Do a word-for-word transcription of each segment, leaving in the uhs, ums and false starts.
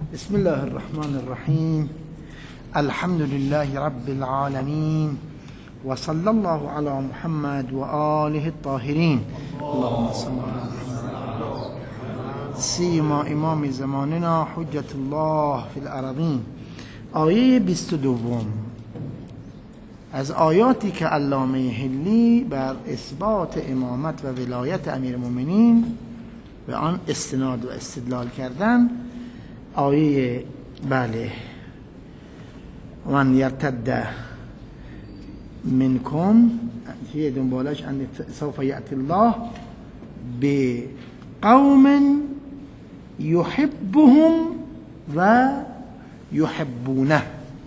بسم الله الرحمن الرحیم. الحمد لله رب العالمین و صلی الله علی محمد و آله الطاهرین. اللهم صل علی محمد سیما امام زماننا حجت الله فی الارضین. آیه بیست و دوم از آیاتی که علامه حلی بر اثبات امامت و ولایت امیرالمؤمنین به آن استناد و استدلال کردن. آیه بله من یرتد منکم هی دنبالش ان سوف یأتی الله بقوم یحبهم و یحبونه.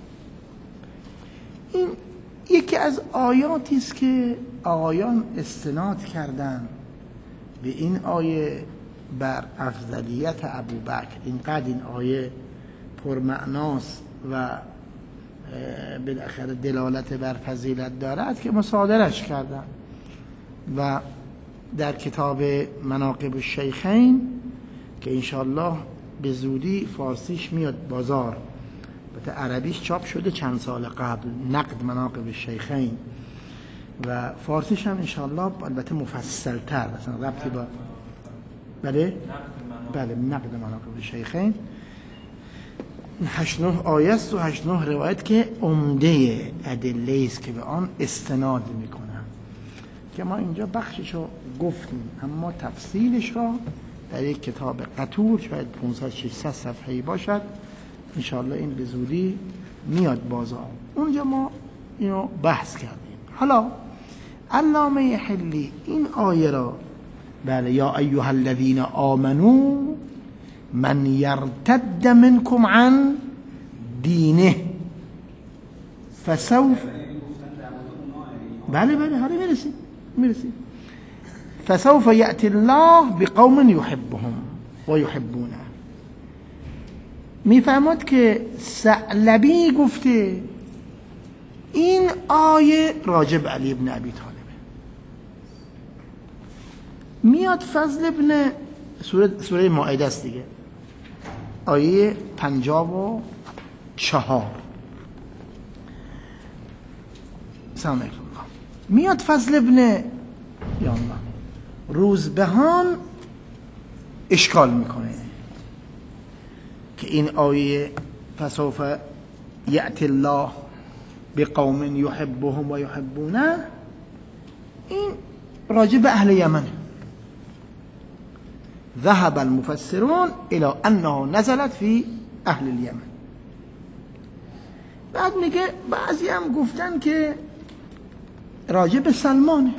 این یکی از آیاتی است که آقایان استناد کردن به این آیه بر افضلیت ابوبکر. اینقدر این آیه پرمعناست و بالاخره دلالت بر فضیلت دارد که مصادرش کردن و در کتاب مناقب الشیخین که انشالله به زودی فارسیش میاد بازار، البته عربیش چاپ شده چند سال قبل، نقد مناقب الشیخین، و فارسیش هم انشالله البته مفصل تر، مثلا ربطی با بله بله نقد مناقب الشیخین هشت نه آیه است و هشت نه روایت که عمده ادله است که به آن استناد میکنن، که ما اینجا بخششو گفتیم اما تفصیلش را در یک کتاب قطور شاید پانصد ششصد صفحه‌ای باشد، انشاءالله این به زودی میاد بازار، اونجا ما اینو بحث کردیم. حالا علامه حلی این آیه را بله یا ایها الذین آمنو من یرتد منکم عن دینه فسوف بله بله حالا میرسیم میرسیم فسوف یأتی الله بقوم یحبهم و یحبونه. میفهمد که ثعلبی گفته این آیه راجب علی ابن ابی طالب میاد. فضل ابن سوره, سوره مائده است دیگه، آیه پنجاه و چهار. سلام علیکم. میاد فضل ابن یا الله روزبهان اشکال میکنه که این آیه فسوف یأتی الله بقوم یحبهم و یحبونه این راجع به اهل یمن. ذهب المفسرون الى انه نزلت في اهل اليمن. بعد میگه بعضی هم گفتن که راجع به سلمانه.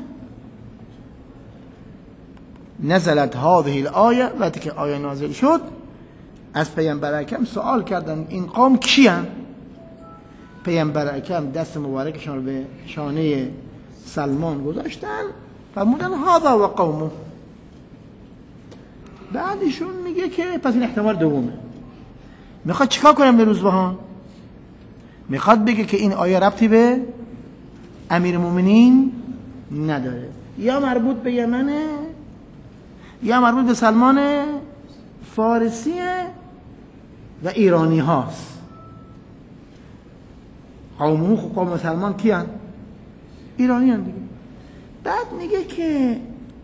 نزلت هذه الآیه، وقتی که آیه نازل شد از پیامبر اکرم سوال کردن این قوم کیان؟ پیامبر اکرم دست مبارکشون رو به شانه سلمان گذاشتن فرمودن هذا و قومه. بعدشون میگه که پس این احتمال دومه. میخواد چیکار کنم به روزبهان؟ میخواد بگه که این آیه ربطی به امیرالمؤمنین نداره، یا مربوط به یمنه یا مربوط به سلمان فارسیه و ایرانی هاست. قومه خب قوم سلمان کیان؟ ایرانی هن دیگه. بعد میگه که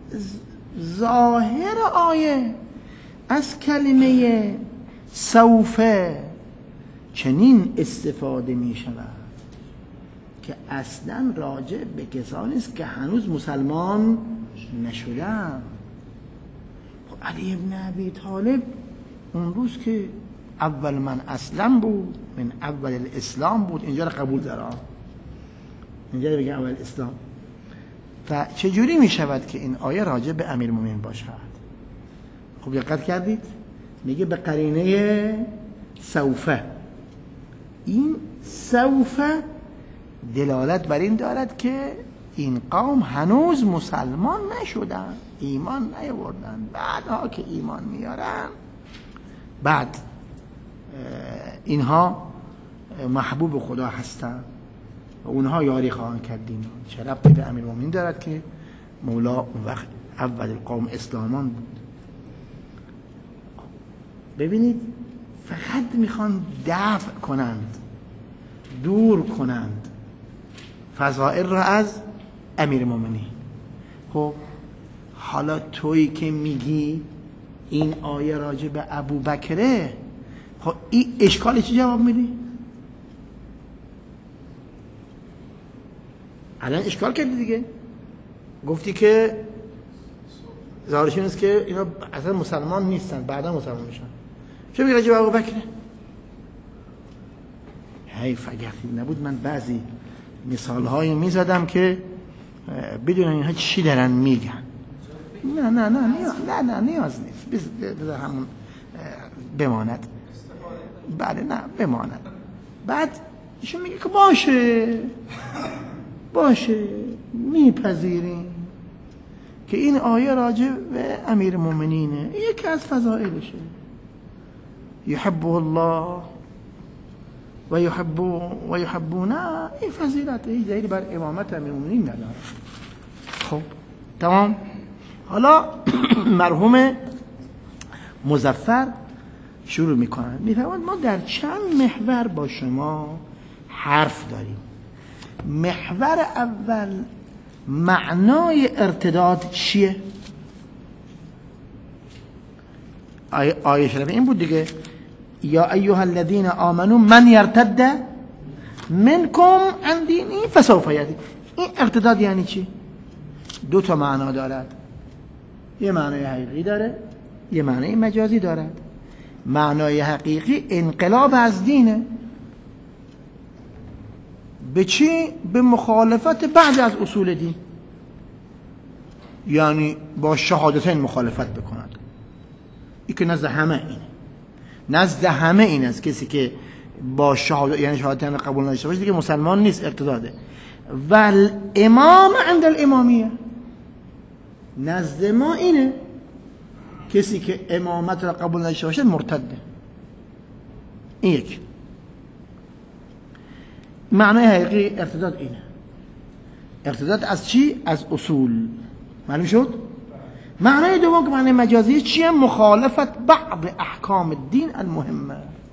ظاهر آیه از کلمه سوف چنین استفاده می شود که اصلا راجع به کسانی است که هنوز مسلمان نشدن. علی ابن ابی طالب اون روز که اول من اسلم بود، من اول الاسلام بود، اینجا رو قبول داره، اینجا رو بگه اول اسلام. و چجوری می شود که این آیه راجع به امیرالمؤمنین باشد؟ خب دقت کردید؟ میگه به قرینه سوفه. این سوفه دلالت بر این دارد که این قوم هنوز مسلمان نشدن، ایمان نیاوردن. بعدها که ایمان میارن بعد اینها محبوب خدا هستن و اونها یاری خواهند کرد دین. چه ربطی به امیرالمؤمنین دارد که مولا اون وقت اول قوم اسلامان بود؟ ببینید فقط میخوان دفع کنند، دور کنند فضائل را از امیر مومنین. خب حالا تویی که میگی این آیه راجع به ابو بکره، خب این اشکال چی جواب میدی؟ الان اشکال کردی دیگه، گفتی که ظاهرش این است که اینا اصلا مسلمان نیستن، بعدا مسلمان میشن. چه میگه راجع به ابو بکر؟ حیف اگر نبود من بعضی مثالهایی میزدم که بدون اینها چی دارن میگن. نه نه نه نیاز نه نه نیاز نیست، بذار همون بماند. بله نه بماند. بعد ایشون میگه که باشه باشه میپذیریم که این آیه راجع به امیر مومنینه، یکی از فضائلشه، یحبه الله و یحب و یحبونه، این فضیلته، این دلیل بر امامت امیر مومنین نداره. خب تمام. حالا مرحوم مظفر شروع میکنن، میفرماند ما در چند محور با شما حرف داریم. محور اول معنای ارتداد چیه؟ آیه, آیه شرفه این بود دیگه، یا ایها الذین آمنوا من یرتد منکم عن دینه فسوف یأتی. این ارتداد یعنی چی؟ دو تا معنا دارد، یه معنای حقیقی داره، یه معنای مجازی دارد. معنای حقیقی انقلاب از دینه. به چی؟ به مخالفت بعضی از اصول دین، یعنی با شهادتین مخالفت بکند. این که نزد همه اینه، نزد همه این است کسی که با شهادت یعنی شهادتین قبول نداشته باشه دیگه مسلمان نیست، ارتداده. و الامام عند الامامیه، نزد ما اینه کسی که امامت را قبول نداشته باشه مرتده. این یک معنای حقیقی ارتداد اینه. ارتداد از چی؟ از اصول. معلوم شد؟ معنای دوم که معنای مجازی چیه؟ مخالفت بعض احکام الدین المهمه.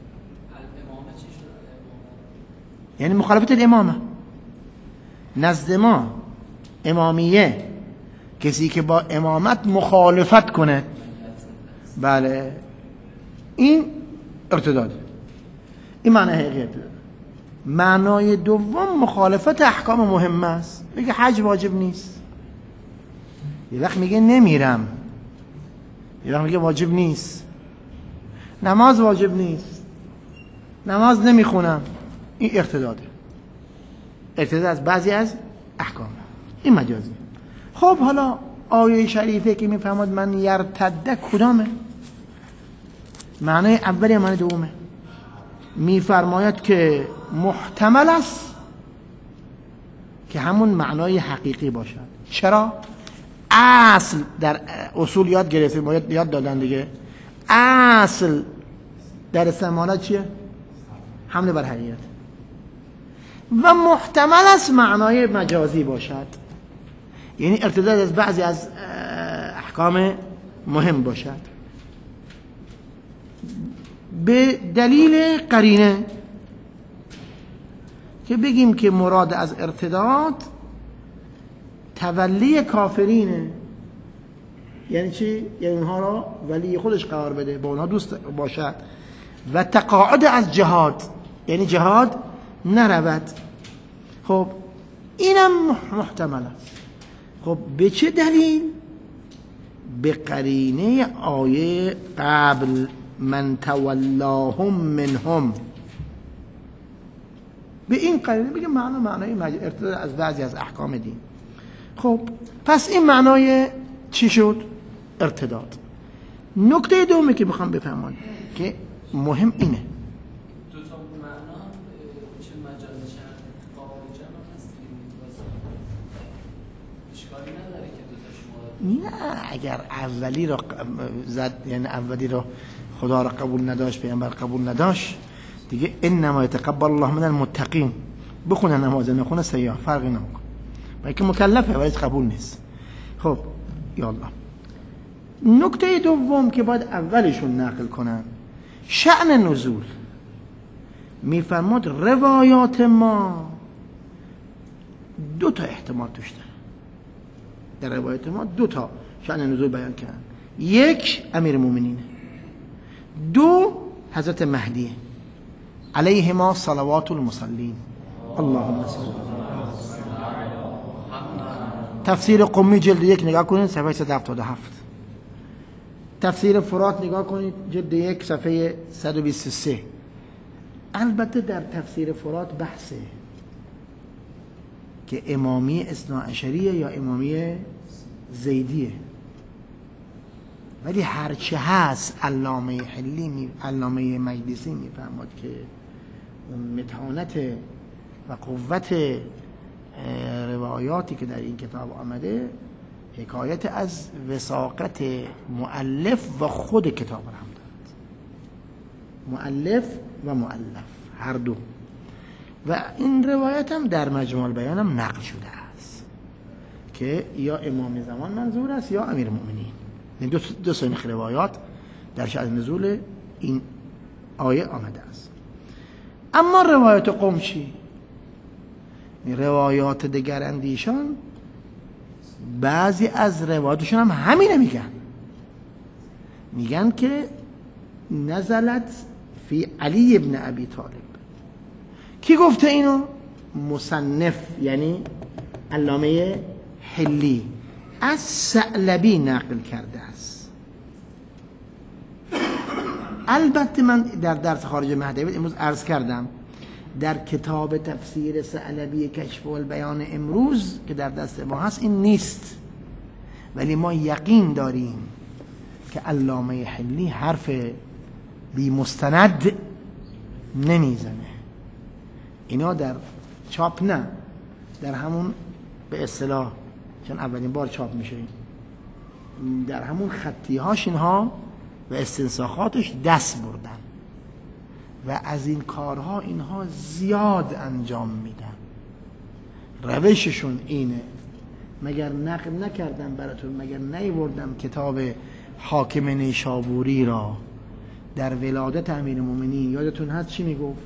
یعنی مخالفت الامامه. نزد ما امامیه کسی که با امامت مخالفت کنه، بله این ارتداد. این معنای حقیقی ارتداد. معنای دوم مخالفت احکام مهمه است. بگه حج واجب نیست، یه وقت میگه نمیرم، یه وقت میگه واجب نیست، نماز واجب نیست، نماز نمیخونم. این ارتداده، ارتداد از بعضی از احکام. این مجازی. خب حالا آیه شریفه که میفهمد من یرتده کدامه؟ معنای اولی یا معنای دومه؟ میفرماید که محتمل است که همون معنای حقیقی باشد. چرا؟ اصل در اصول یاد گرفتیم، باید یاد دادن دیگه. اصل در استعمالات چیه؟ حمله بر حقیقت. و محتمل است معنای مجازی باشد، یعنی ارتداد از بعضی از احکام مهم باشد. به دلیل قرینه که بگیم که مراد از ارتداد تولی کافرینه. یعنی چی؟ یعنی اونها را ولی خودش قرار بده، با اونها دوست باشد. و تقاعد از جهاد، یعنی جهاد نرود. خب اینم محتمل است. خب به چه دلیل؟ به قرینه آیه قبل من تولاهم منهم. به این قرینه بگه معنا معنای ارتداد از بعضی از احکام دین. خب پس این معنای چی شد؟ ارتداد. نکته دومی که میخوام بفهمم که مهم اینه، دو تا معنا چه مجازی شرط قابل جمع هست اشکالی نداره که دو تا شما. نه اگر اولی رو زد، یعنی اولی رو خدا رو قبول نداشت، پیامبر قبول نداشت، دیگه انما یتقبل الله من المتقین. بخونه نماز نخونه سیاه فرقی نمیکنه، بلکه مکلفه ولی قبول نیست. خب یا الله. نکته دوم که باید اولشون نقل کنن شأن نزول میفرماد روایات ما دو تا احتمال توش داره. در روایات ما دو تا شأن نزول بیان کردن. یک امیر مومنینه، دو حضرت مهدیه علیهما صلوات المصلین. اللهم صل. تفسیر قمی جلد یک نگاه کنید صفحه صد و هفتاد و هفت. تفسیر فرات نگاه کنید جلد یک صفحه صد و بیست و سه. البته در تفسیر فرات بحثه که امامی اثناعشریه یا امامی زیدیه، ولی هرچه هست علامه حلی می... علامه مجلسی میفرماد که متانت و قوت روایاتی که در این کتاب آمده حکایت از وثاقت مؤلف و خود کتاب را هم دارد. مؤلف و مؤلف هر دو. و این روایت هم در مجموع البیان هم نقل شده است که یا امام زمان منظور است یا امیر المؤمنین. این دو دو سنخ روایات در شأن نزول این آیه آمده است. اما روایات قوم چی؟ روایات دگر اندیشان بعضی از روایاتشون هم همینه میگن میگن که نزلت فی علی ابن ابی طالب. کی گفته اینو؟ مصنف یعنی علامه حلی از ثعلبی نقل کرده است. البته من در درس خارج مهدوی امروز عرض کردم در کتاب تفسیر ثعلبی کشف البیان امروز که در دست ما هست این نیست، ولی ما یقین داریم که علامه حلی حرف بی مستند نمیزنه. اینا در چاپ نه، در همون به اصطلاح چون اولین بار چاپ میشه در همون خطیهاش اینها و استنساخاتش دست بردن و از این کارها اینها زیاد انجام میدن. روششون اینه. مگر نقل نکردم براتون، مگر نیوردم کتاب حاکم نیشابوری را در ولادت امیرالمومنین، یادتون هست چی میگفت؟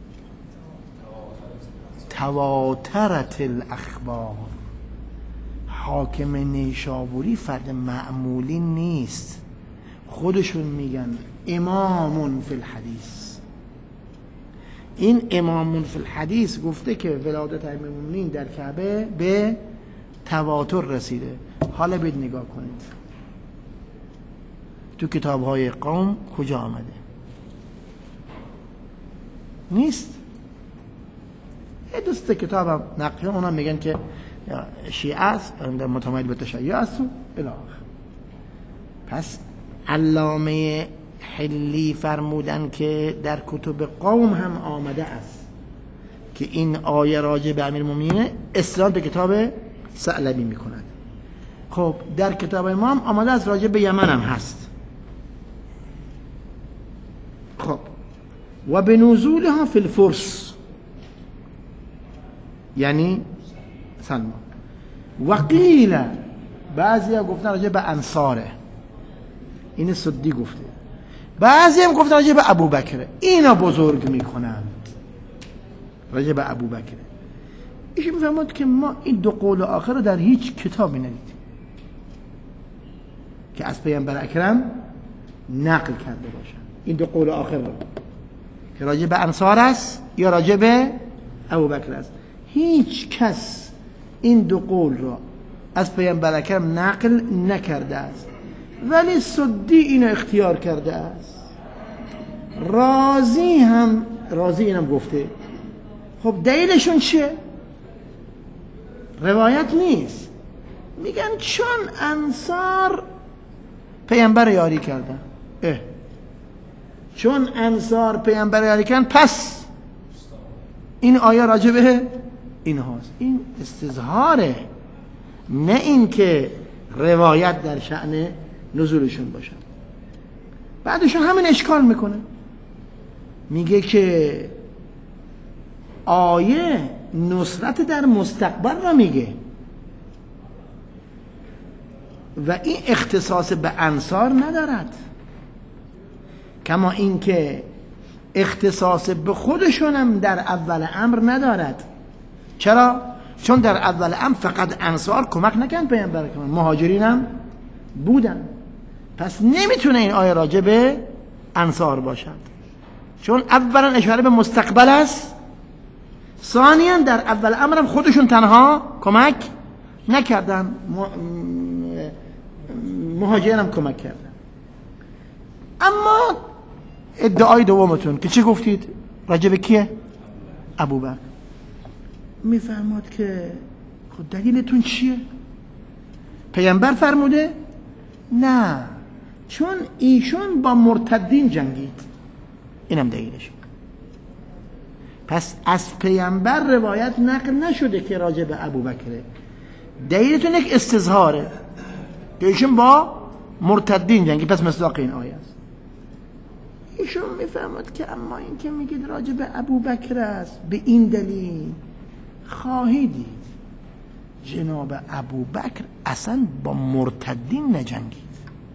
تواترت الاخبار. حاکم نیشابوری فرد معمولی نیست، خودشون میگن امامون فی الحدیث. این امامون فی الحدیث گفته که ولادت امیرالمومنین در کعبه به تواتر رسیده. حالا بید نگاه کنید تو کتاب‌های قوم کجا آمده؟ نیست. یه دوست کتابم نقل اونا میگن که شیعه است، متمایل به تشیع است و الی آخر. پس علامه حلی فرمودن که در کتب قوم هم آمده است که این آیه راجع به امیرالمومنین استناد به کتاب ثعلبی میکند. خب در کتاب ما هم آمده است، راجع به یمن هم هست. خب و به نزولها فی الفرس یعنی سلمان. وقیل بعضی ها گفتن راجع به انصاره، این سدی گفته. بعضی هم گفتن راجع به ابو بکره. اینا بزرگ میکنند راجع به ابو بکره. ایشون میفرماد که ما این دو قول آخر رو در هیچ کتابی ندیدیم که از پیامبر اکرم نقل کرده باشن. این دو قول آخر رو که راجع به انصار است یا راجع به ابو بکر است، هیچ کس این دو قول را از پیامبر اکرم نقل نکرده است، ولی سدی اینو اختیار کرده است. رازی هم رازی اینم گفته. خب دلیلشون چیه؟ روایت نیست، میگن چون انصار پیامبر یاری کردن. اه. چون انصار پیامبر یاری کردن پس این آیه راجع به این هاست. این استظهاره، نه این که روایت در شأن نزولشون باشه. بعدشون همین اشکال میکنه، میگه که آیه نصرت در مستقبل را میگه و این اختصاص به انصار ندارد. کما اینکه اختصاص به خودشونم در اول امر ندارد. چرا؟ چون در اول امر فقط انصار کمک نکردن پیامبر اکرم، مهاجرین هم بودن. پس نمیتونه این آیه راجع به انصار باشد، چون اولا اشاره به مستقبل است، ثانیا در اول امرم خودشون تنها کمک نکردن، مهاجرین هم کمک کردن. اما ادعای دومتون که چی گفتید؟ راجع به کیه؟ ابوبکر. میفرماد که خود دلیلتون چیه؟ پیامبر فرموده؟ نه، چون ایشون با مرتدین جنگید، اینم دلیلش. پس از پیامبر روایت نقل نشده که راجع به ابوبکره. دلیلتون یک استظهاره که ایشون با مرتدین جنگید، پس مصداق این آیه است. ایشون میفهمد که اما این که میگید راجع به ابوبکر است، به این دلیل خواهید دید جناب ابوبکر اصلا با مرتدین نجنگید،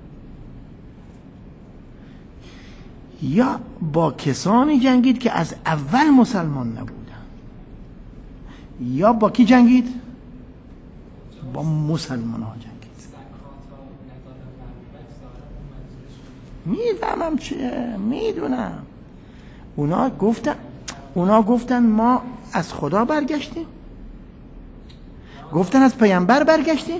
یا با کسانی جنگید که از اول مسلمان نبودن. یا با کی جنگید؟ با مسلمان ها جنگید. میدونم چیه، میدونم. اونا گفتن اونا گفتن ما از خدا برگشتیم، گفتن از پیامبر برگشتیم.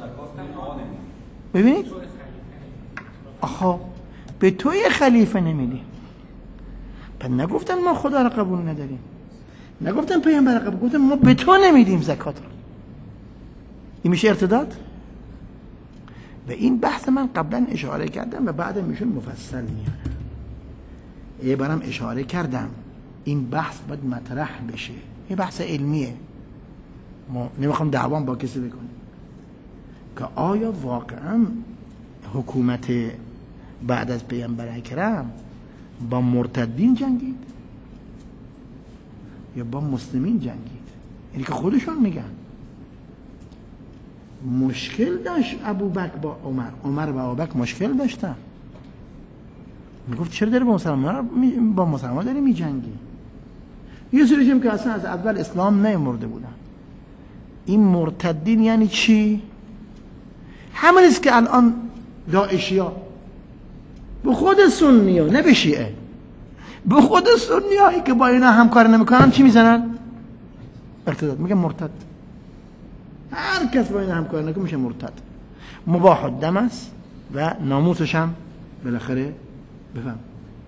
ببینید آخه به تو یه خلیفه نمیدیم، پس نگفتن ما خدا را قبول نداریم، نگفتن پیامبر را قبول، گفتن ما به تو نمیدیم زکات را. این میشه ارتداد؟ و این بحث من قبلا اشاره کردم و بعد میشون مفصل میاره. یه بارم اشاره کردم این بحث باید مطرح بشه، یه بحث علمیه، ما نمیخوام دعوام با کسی بکنیم که آیا واقعا حکومت بعد از پیامبر اکرم با مرتدین جنگید یا با مسلمین جنگید؟ یعنی که خودشون میگن مشکل داشت ابوبکر با عمر، عمر با ابوبکر مشکل داشتن. میگفت چرا داره با مسلمان با مسلمان داری میجنگی؟ یه سریش هم که اصلا از اول اسلام نیامده بودن. این مرتدین یعنی چی؟ همین است که الان داعشیا به خود سنی ها، نه به شیعه، به خود سنی هایی که با اینا همکار نمیکنن چی میزنن؟ ارتداد. میگن مرتد. هر کس با اینا همکار نکنه میشه مرتد. مباح الدم است و ناموسش هم بالاخره بفهم.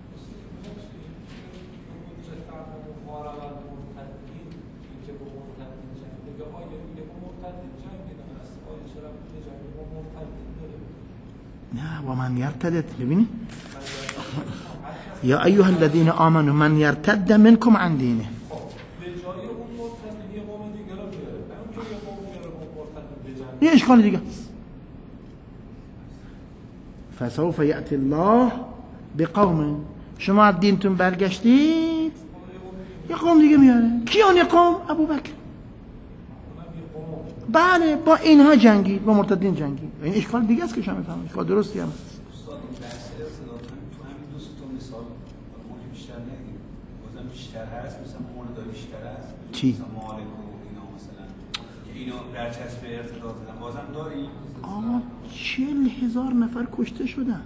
نه و من یرتد، ببینی یا ایها الذین آمنوا من یرتد منکم عن دینه. یه اشکال دیگه، فسوف یأتی الله بقوم، شما از دینتون برگشتید یه قوم دیگه میاره. کی اون قوم؟ ابوبکر. بله با اینها جنگید، با مرتدین جنگید. این اشکال دیگه است که شما میفهمید، اشکال درستی هم است. بیشتر هست مثلا مولد بیشتر هست چی؟ مثلا مالک و اینا، مثلا که اینا برچسب ارتداد زدن بازم داری؟ آقا چل هزار نفر کشته شدن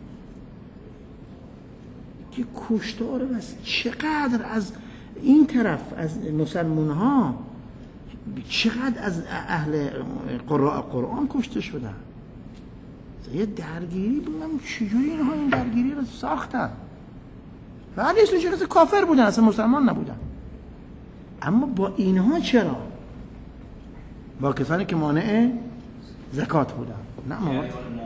که کشتار بس چقدر از این طرف از مسلمان ها، چقدر از اهل قراء قرآن کشته شدن. یه درگیری بودم چجوری اینها این درگیری رو ساختن؟ ولی اسمش کسی کافر بودن، اصلا مسلمان نبودن. اما با اینها چرا؟ با کسانی که مانع زکات بودن. نه ما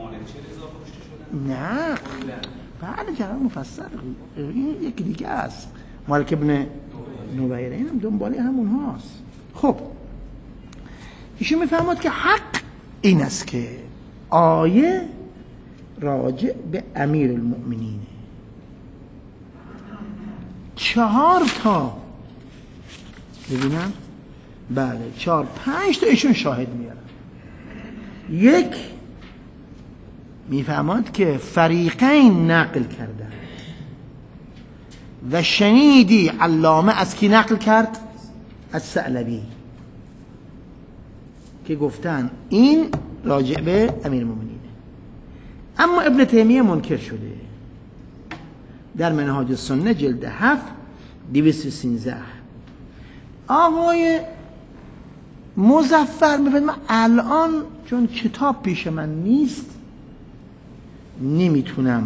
نه بله جناب مفصل این یکی دیگه است، مالک ابن نویره، اینم دنباله همون هاست. خب ایشون میفهمد که حق این است که آیه راجع به امیر المؤمنین چهار تا ببینم، بله چهار پنج تا ایشون شاهد میارن. یک میفهمد که فریقین نقل کردن، و شنیدی علامه از کی نقل کرد؟ از ثعلبی که گفتن این راجع به امیرالمومنینه. اما ابن تیمیه منکر شده در منهاج السنه جلد هفت دویست و سیزده. آقای مظفر میفرد من الان چون کتاب پیش من نیست نمیتونم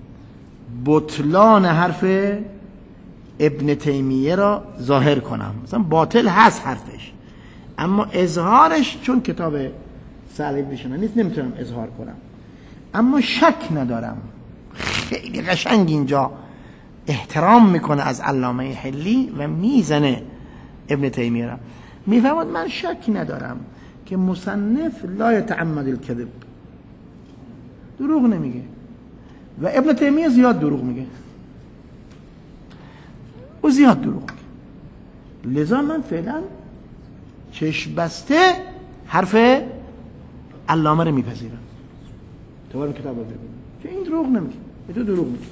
بطلان حرف ابن تیمیه را ظاهر کنم، مثلا باطل هست حرفش، اما اظهارش چون کتاب ثعلبی پیش من نیست نمیتونم اظهار کنم. اما شک ندارم خیلی قشنگ اینجا احترام میکنه از علامه حلی و میزنه ابن تیمیه را، میفهمد من شک ندارم که مصنف لا یتعمد الکذب، دروغ نمیگه و ابن تیمیه زیاد دروغ میگه و زیاد دروغ میگه. لذا من فعلا چشم بسته حرف علامه رو میپذیرم. تو برم کتاب رو ببینم که این دروغ نمیگه، تو دروغ میگه.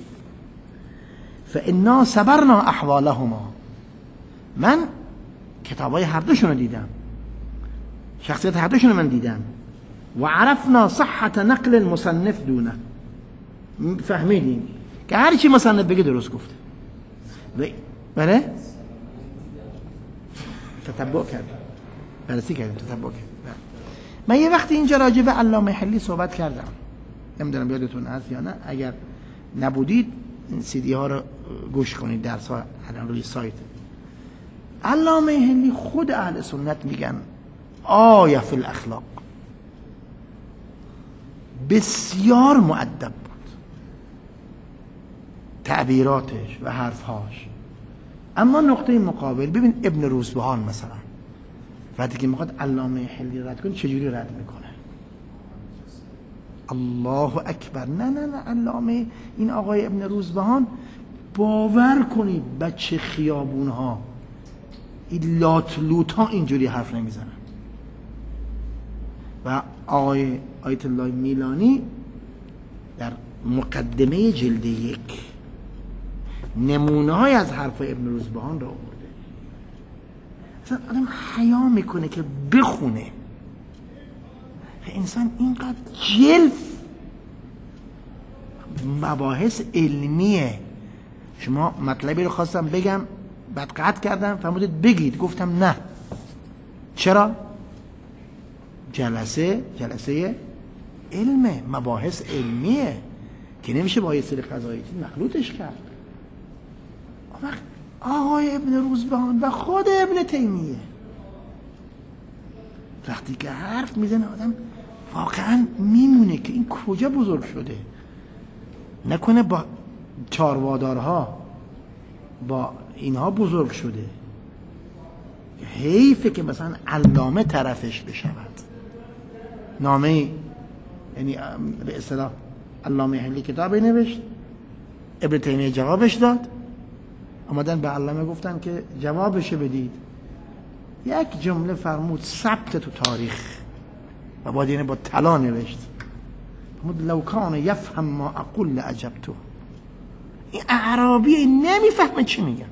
فانا صبرنا احوالهما، من کتابای هر دوشون رو دیدم، شخصیت هر دوشون رو من دیدم. و عرفنا صحت نقل المصنف دونه، فهمیدیم که هر چی مصنف بگه درست گفته. بله تتبع کردیم، بررسی کردیم، تتبع کردیم. من یه وقتی اینجا راجع به علامه حلی صحبت کردم، نمیدونم یادتون هست یا نه، اگر نبودید این سی دی ها رو گوش کنید، درس ها الان روی سایت. علامه حلی خود اهل سنت میگن آیه فی الاخلاق، بسیار مؤدب بود تعبیراتش و حرفهاش. اما نقطه مقابل ببین ابن روزبهان مثلا وقتی که میخواد علامه حلی رد کنه چجوری رد میکنه؟ الله اکبر. نه نه نه علامه این آقای ابن روزبهان باور کنید بچه خیابون ها این لات لوت ها اینجوری حرف نمیزنن. و آقای آیت الله میلانی در مقدمه جلد یک نمونه های از حرف ابن روزبهان را آورده. اصلا آدم حیا میکنه که بخونه. انسان اینقدر جلف مباحث علمیه. شما مطلبی رو خواستم بگم بعد قطع کردم فرمودید بگید، گفتم نه. چرا؟ جلسه جلسه علمه، مباحث علمیه که نمیشه با یه سری قضایی مخلوطش کرد. وقت آقای ابن روزبهان و خود ابن تیمیه وقتی که حرف میزنه آدم واقعا میمونه که این کجا بزرگ شده. نکنه با چاروادارها با اینها بزرگ شده. حیفه که مثلا علامه طرفش بشود. نامه یعنی به اصطلاح علامه حلی کتابی نوشت، ابن تیمیه جوابش داد، آمدن به علامه گفتن که جوابش بدید. یک جمله فرمود ثبت تو تاریخ و بعد اینه با طلا نوشت، فرمود لو کان یفهم ما اقول لعجبتو. این اعرابی نمیفهمه چی میگن.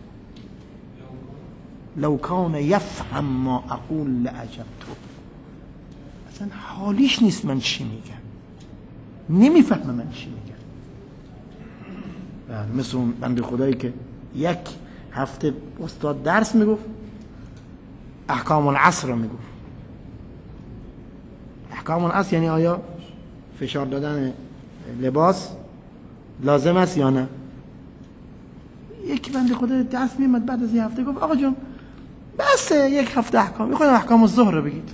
لو کان یفهم ما اقول لعجبتو، اصلا حالیش نیست من چی میگم، نمیفهمه من چی میگم. مثل اون بنده خدایی که یک هفته استاد درس میگفت احکام العصر رو میگفت. احکام العصر یعنی آیا فشار دادن لباس لازم است یا نه. یک بنده خدا درس میمد بعد از یه هفته گفت آقا جون بس یک هفته احکام میخوایم احکام الظهر رو بگید.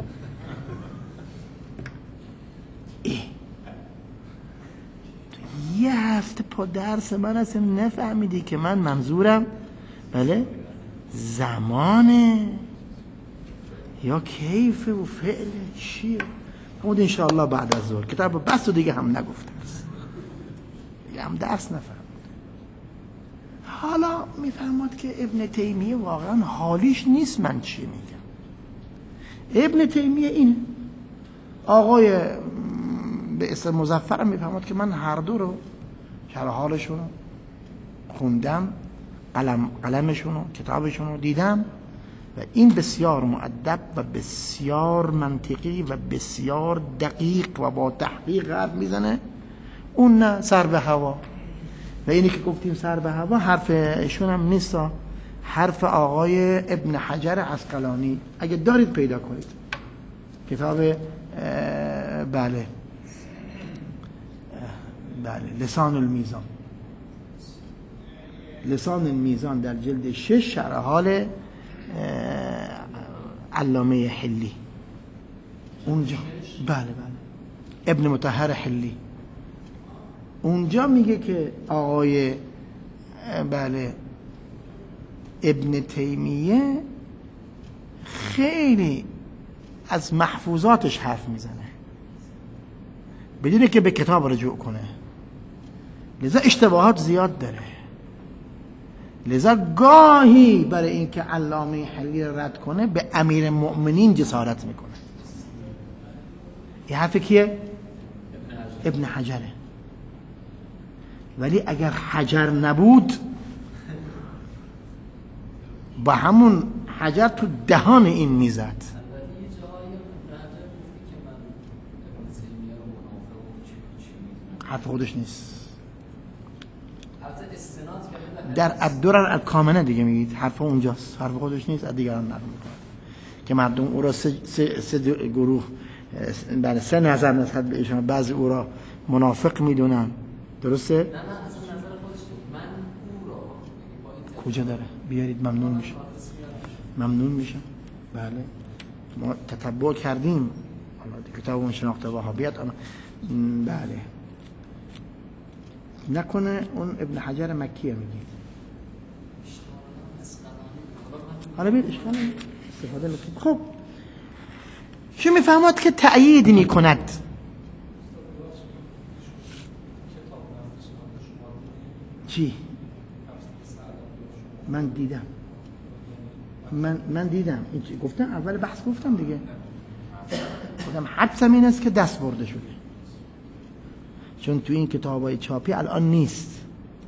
یه هفته پا درس من اصلا نفهمیدی که من منظورم بله زمانه یا کیفه و فعله چیه. همون انشاءالله بعد از ظهر کتاب بس و دیگه هم نگفتم، دیگه هم درس نفهمید. حالا میفهمد که ابن تیمیه واقعا حالیش نیست من چی میگم. ابن تیمیه این آقای به اسم مظفر میفهمد که من هر دو رو شرح حالشون رو خوندم قلم قلمشون و کتابشون رو دیدم و این بسیار مؤدب و بسیار منطقی و بسیار دقیق و با تحقیق حرف میزنه. اون نه سر به هوا. و اینی که گفتیم سر به هوا حرف ایشون هم نیست، حرف آقای ابن حجر عسقلانی. اگه دارید پیدا کنید کتاب بله بله لسان المیزان، لسان المیزان در جلد شش شرح حال علامه حلی اونجا، بله بله ابن مطهر حلی اونجا میگه که آقای بله ابن تیمیه خیلی از محفوظاتش حرف میزنه بدون که به کتاب رجوع کنه، لذا اشتباهات زیاد داره. لذا گاهی برای اینکه علامه حلی رو رد کنه به امیر المؤمنین جسارت میکنه. این حرف کیه؟ ابن حجره. ولی اگر حجر نبود با همون حجر تو دهان این میزد. حرف خودش نیست. در الدرر الکامنه دیگه میگید حرف اونجاست، حرف خودش نیست، از دیگران نقل میکنه که مردم او را سه, سه, سه گروه بله سه نظر نسبت به ایشان، بعضی او را منافق میدونن، درسته؟ نه نه اصلا نظر خودش من او را کجا داره؟ بیارید ممنون میشه ممنون میشه بله ما تتبع کردیم کتاب اون شناخت وهابیت. بله نکنه اون ابن حجر مکیه میگید. حالا بید اشکال استفاده میکنید. خب چه میفهمد که تأیید میکند؟ چی؟ من دیدم من من دیدم این گفتم اول بحث گفتم دیگه، گفتم حدسم این است که دست برده شده، چون تو این کتابای چاپی الان نیست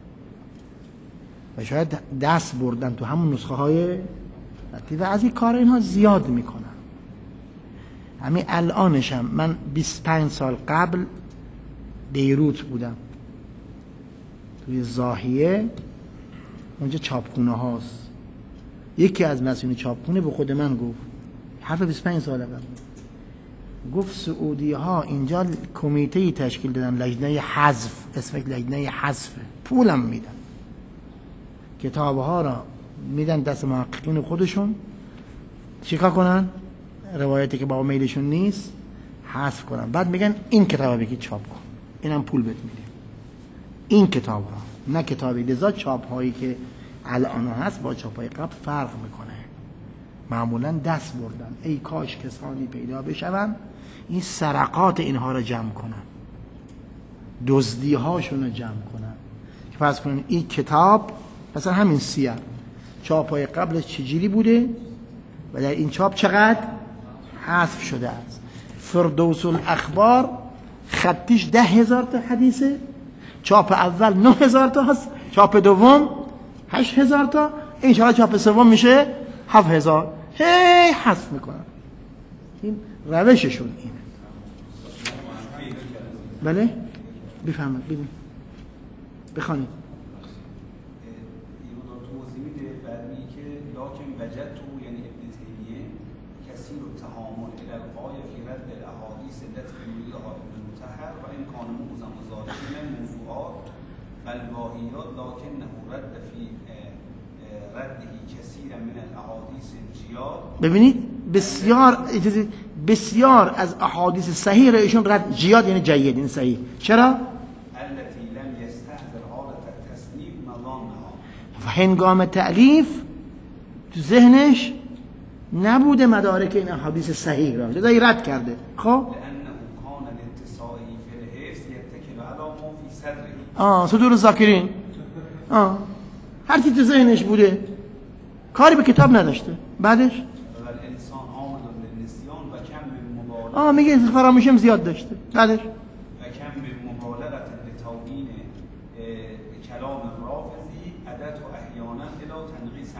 و شاید دست بردن تو همون نسخه های و از این کار اینها زیاد میکنن. همین الانشم من بیست و پنج سال قبل بیروت بودم، توی زاهیه اونجا چاپخونه هاست. یکی از مسئولین چاپخونه به خود من گفت، حرف بیست و پنج سال قبل، گفت سعودی ها اینجا کمیته تشکیل دادن، لجنه حذف، اسمش لجنه حذف، پولم میدن، کتاب ها را میدن دست محققین خودشون چیکار کنن؟ روایتی که با میلشون نیست حذف کنن، بعد میگن این کتاب بگید چاپ کن، اینم پول بهت میده. این کتاب ها نه کتابی. لذا چاپ هایی که الان هست با چاپ های قبل فرق میکنه. معمولا دست بردن، ای کاش کسانی پیدا بشون این سرقات اینها رو جمع کنن، دزدی هاشون رو جمع کنن. که فرض کنن این کتاب مثلا همین سیر چاپ های قبلش چجوری بوده و در این چاپ چقدر حذف شده است. فردوس الاخبار خطیش ده هزار تا حدیثه، چاپ اول نه هزار تا هست، چاپ دوم هشت هزار تا، انشاءالله چاپ سوم میشه هفت هزار. هی حذف میکنن. این روششون اینه. بله بفهمید ببین بخوانید. لكن وجدته يعني ابن تيمية كثير التحامل إلى الغاية في رد الأحاديث التي يريدها ابن المطهر وإن كان معظم ذلك من الموضوعات والواهيات لكنه رد في رده كثيرا من الأحاديث الجياد. ببینید بسیار بسیار از احادیث صحیح را ایشون رد، جیاد یعنی جید یعنی صحیح. چرا؟ التي لم يستحضر حالة التصنيف مظانها. و هنگام تألیف تو ذهنش نبوده مدارک این احادیث صحیح را، لذا رد کرده. خب آه صدور الذاکرین، آه هر چی تو ذهنش بوده، کاری به کتاب نداشته. بعدش آه میگه فراموشیم زیاد داشته. بعدش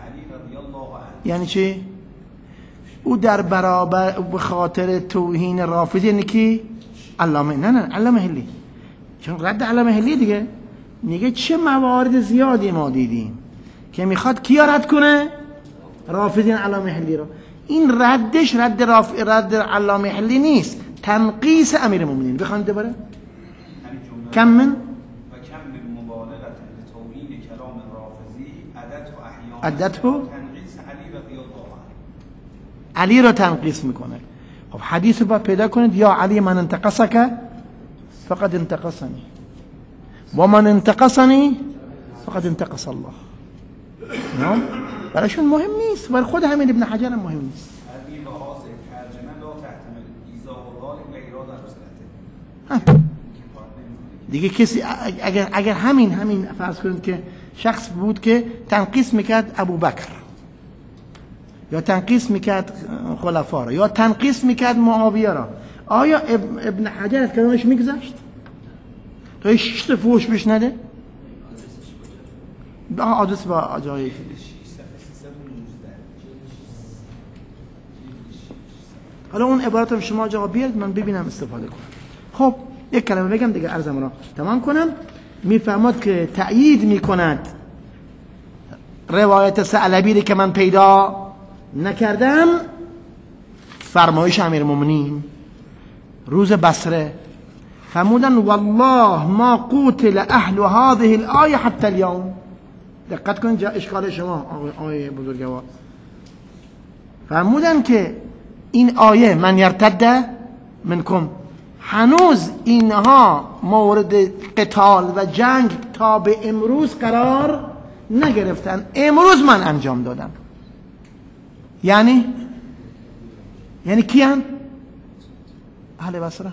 علی رضی الله عنه. یعنی چی؟ او در برابر به خاطر توهین رافضی، یعنی کی؟ علامه، نه نه علامه حلی، چون رد علامه حلی دیگه میگه چه موارد زیادی ما دیدیم که میخواد کیا رد کنه؟ رافضین علامه حلی رو. این ردش رد راف... رد علامه حلی نیست، تنقیص امیر المؤمنین. بخوام دوباره کم من و کم من مبالغه لتوهین کلام رافضی عدت و احیانا عدت و تنقیص علی رضی الله عنه. علی رو تنقیص میکنه. خب حدیث رو باید پیدا کنید، یا علی من انتقصک فقد انتقصنی و من انتقصنی فقد انتقص الله. نه برایشون مهم نیست، ولی خود همین ابن حجر هم مهم نیست. هذه لحاظ ترجمه لا تحتمل ایزاء ذلك و ایراد رسالته. دیگه کسی اگر اگر همین همین فرض کنید که شخص بود که تنقیص میکرد ابوبکر یا تنقیص میکرد خلفا را یا تنقیص میکرد معاویه را، آیا ابن حجر از کلامش میگذشت؟ تا شش تا فوش بهش نده؟ آدرس با جای حالا اون عبارت رو شما جا بیارید من ببینم استفاده کنم. خب یک کلمه بگم دیگه عرضم را تمام کنم. میفهمد که تأیید میکند روایت ثعلبی که من پیدا نکردم، فرمایش امیرالمومنین روز بصره فرمودن والله ما قتل اهل هذه الآیه حتی اليوم. دقت کنید جا اشکال شما آیه بزرگوار. فرمودن که این آیه من یرتد منکم، هنوز اینها مورد قتال و جنگ تا به امروز قرار نگرفتن، امروز من انجام دادم. یعنی یعنی کیان؟ اهل بصره.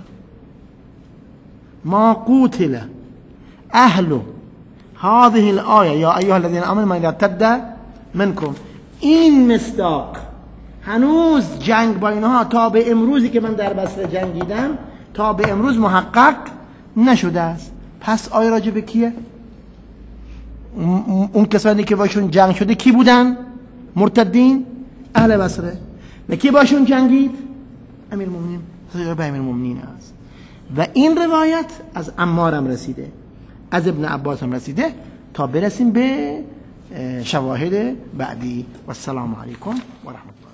ما قتل اهل هذه الآیه یا ایها الذین آمنوا من یرتد منکم، این مصداق هنوز جنگ با اینها تا به امروزی که من در بصره جنگیدم تا به امروز محقق نشده است. پس آیه راجع به کیه؟ اون کسانی که باشون جنگ شده کی بودن؟ مرتدین اهل بصره. و کی باشون جنگید؟ امیر المؤمنین. به امیر المؤمنین است. و این روایت از عمار هم رسیده، از ابن عباس هم رسیده، تا برسیم به شواهد بعدی. و السلام علیکم و رحمت الله.